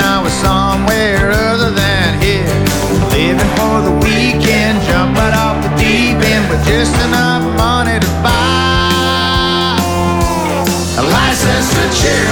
I was somewhere other than here, living for the weekend, jump right off the deep end with just enough money to buy a license to cheer